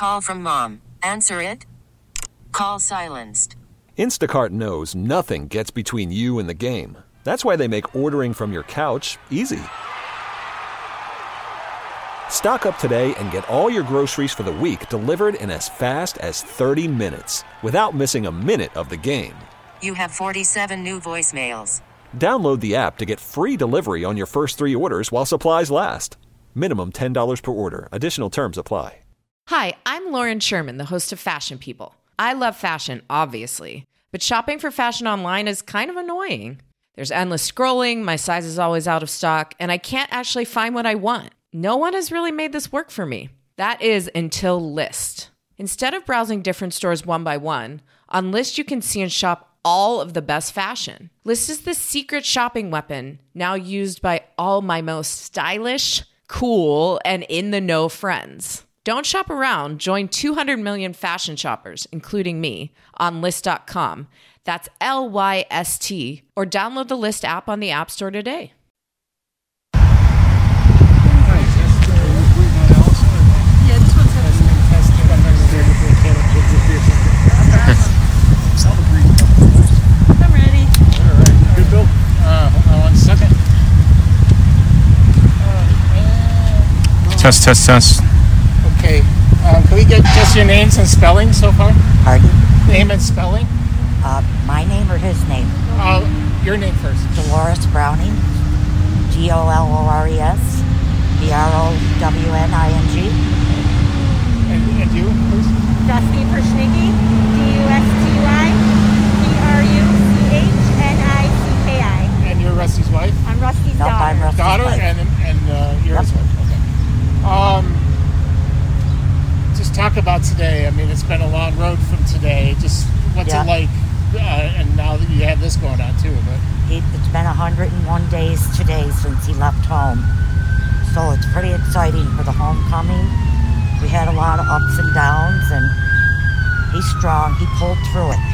call from mom. Answer it. Call silenced. Instacart knows nothing gets between you and the game. That's why they make ordering from your couch easy. Stock up today and get all your groceries for the week delivered in as fast as 30 minutes without missing a minute of the game. You have 47 new voicemails. Download the app to get free delivery on your first 3 orders while supplies last. Minimum $10 per order. Additional terms apply. Hi, I'm Lauren Sherman, the host of Fashion People. I love fashion, obviously, but shopping for fashion online is kind of annoying. There's endless scrolling, my size is always out of stock, and I can't actually find what I want. No one has really made this work for me. That is until Lyst. Instead of browsing different stores one by one, on Lyst you can see and shop all of the best fashion. Lyst is the secret shopping weapon now used by all my most stylish, cool, and in-the-know friends. Don't shop around. Join 200 million fashion shoppers, including me, on Lyst.com. That's Lyst, or download the Lyst app on the App Store today. I'm ready. All right. Good, Bill. 1 second. Test. Okay. Can we get just your names and spelling so far? Pardon? Name and spelling? My name or his name? Your name first. Dolores Browning. Gollores Browning. And you, please? Dusty Perschnicki. Duschnicki. And you're Rusty's wife? I'm Rusty's daughter. I'm Rusty's Daughter wife. and you're his wife. Okay. Just talk about today. I mean, it's been a long road from today. Just what's it like? And now that you have this going on too, but It's been 101 days today since he left home. So it's pretty exciting for the homecoming. We had a lot of ups and downs, and he's strong. He pulled through it.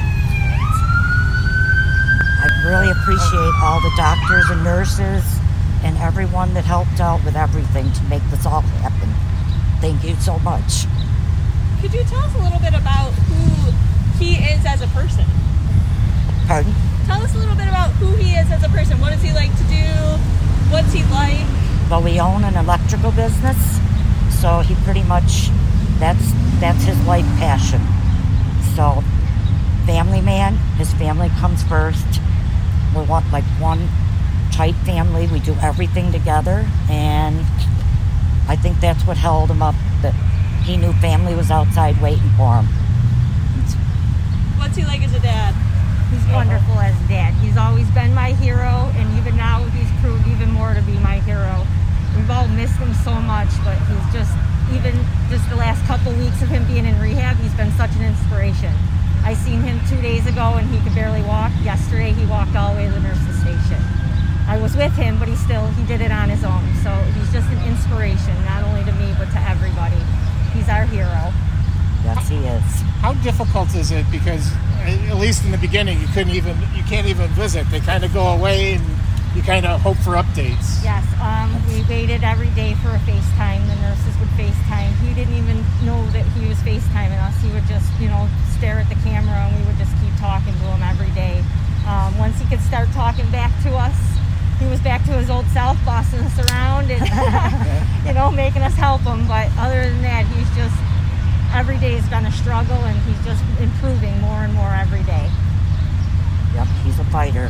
I really appreciate all the doctors and nurses and everyone that helped out with everything to make this all happen. Thank you so much. Could you tell us a little bit about who he is as a person? Pardon? Tell us a little bit about who he is as a person. What does he like to do? What's he like? Well, we own an electrical business, so he pretty much, that's his life passion. So, family man, his family comes first. We're like one tight family. We do everything together, and I think that's what held him up, that he knew family was outside waiting for him. What's he like as a dad? He's wonderful as a dad. He's always been my hero, and even now he's proved even more to be my hero. We've all missed him so much, but he's just the last couple weeks of him being in rehab, he's been such an inspiration. I seen him 2 days ago and he could barely walk. Yesterday he walked all the way to the nurse's station. I was with him, but he did it on his own. So he's just an inspiration, not only to me, but to everybody. He's our hero. Yes, he is. how difficult is it? Because at least in the beginning, you can't even visit. They kind of go away and you kind of hope for updates. Yes, we waited every day for a FaceTime. The nurses would FaceTime. He didn't even know that he was FaceTiming us. He would just, stare at the camera, and we would just keep talking to him every day. Once he could start talking back to us, he was back to his old self, bossing us around and, making us help him. But other than that, he's just, every day has been a struggle, and he's just improving more and more every day. Yep, he's a fighter.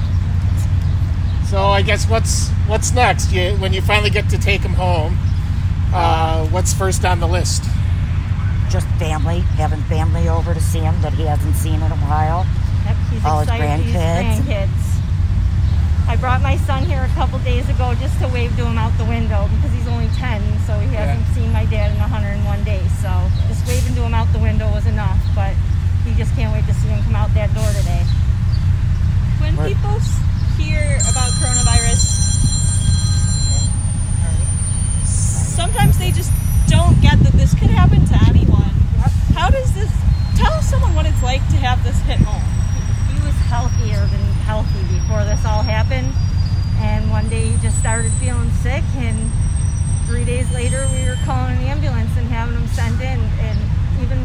So I guess what's next? When you finally get to take him home, what's first on the list? Just family, having family over to see him that he hasn't seen in a while. Yep, he's all his excited for his grandkids. I brought my son here a couple days ago just to wave to him out the window because he's only 10, so he hasn't seen my dad in 101 days. So just waving to him out the window was enough, but he just can't wait to see him come out that door today. When people hear about coronavirus, sometimes they just don't get that this could happen to anyone. How does this, tell someone what it's like to have this hit home. He was healthier than healthy before this all happened, and one day he just started feeling sick, and 3 days later we were calling an ambulance and having him sent in, and even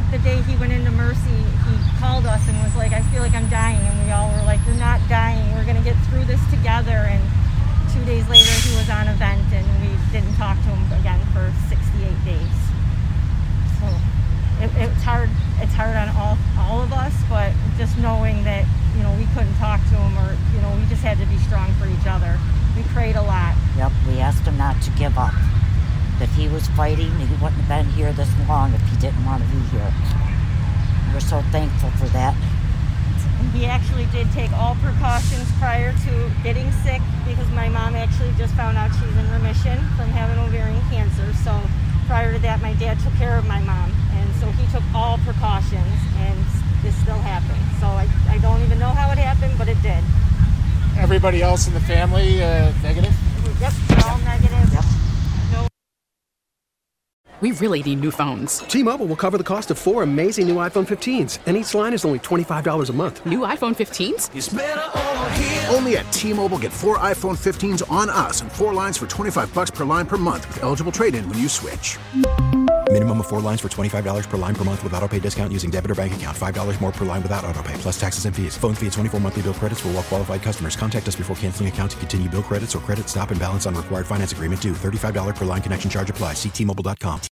course, he called us and was like, I feel like I'm dying. And we all were like, you're not dying. We're going to get through this together. And 2 days later, he was on a vent, and we didn't talk to him again for 68 days. So it's hard. It's hard on all of us, but just knowing that, you know, we couldn't talk to him, or, you know, we just had to be strong for each other. We prayed a lot. Yep, we asked him not to give up. If he was fighting, he wouldn't have been here this long if he didn't want to be here. We're so thankful for that. He actually did take all precautions prior to getting sick, because my mom actually just found out she's in remission from having ovarian cancer. So prior to that, my dad took care of my mom, and so he took all precautions, and this still happened. So I don't even know how it happened, but it did. Everybody else in the family negative? Yep, they're all negative. Yep. No. We really need new phones. T-Mobile will cover the cost of 4 amazing new iPhone 15s, and each line is only $25 a month. New iPhone 15s? It's better over here. Only at T-Mobile, get 4 iPhone 15s on us and 4 lines for $25 per line per month with eligible trade-in when you switch. Minimum of 4 lines for $25 per line per month with autopay discount using debit or bank account. $5 more per line without autopay, plus taxes and fees. Phone fee at 24 monthly bill credits for well-qualified customers. Contact us before canceling account to continue bill credits or credit stop and balance on required finance agreement due. $35 per line connection charge applies. See T-Mobile.com.